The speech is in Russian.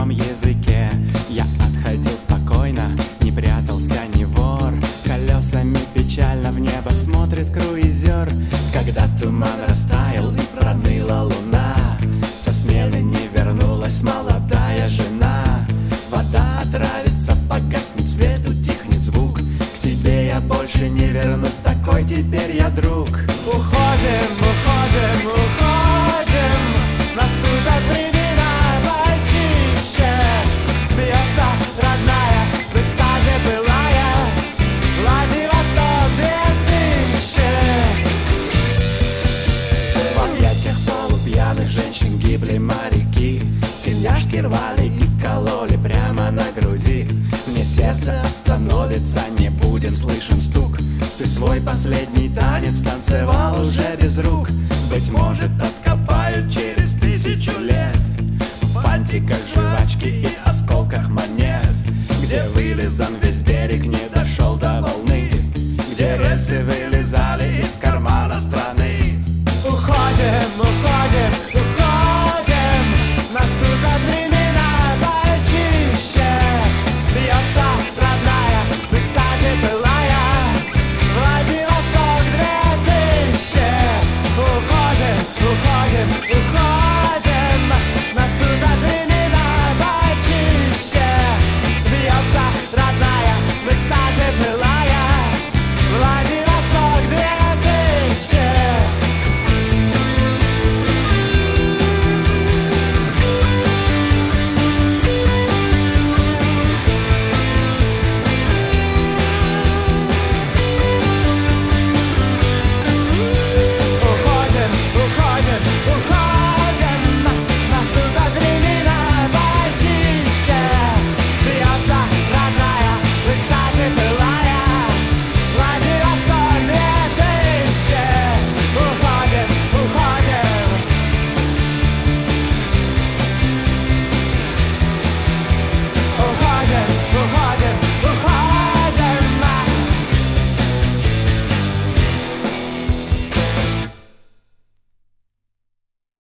родном языке. Я отходил спокойно, не прятался, не вор. Колесами печально в небо смотрит круизер. Когда туман растаял и проныла луна, со смены не вернулась молодая жена. Вода отравится, погаснет свет, утихнет звук. К тебе я больше не вернусь, такой теперь я друг. Уходим, уходим, уходим, наступят времена почище. Бьется родная, в экстазе былая, Владивосток 2000. В объятиях полупьяных женщин гибли моряки. Тельняшки рвали и кололи прямо на груди. Мне сердце остановится, не будет слышен стук. Ты свой последний танец танцевал уже без рук. Быть может, откопают через 1000 лет в фантиках жвачки и осколках монет, где вылизан весь берег, не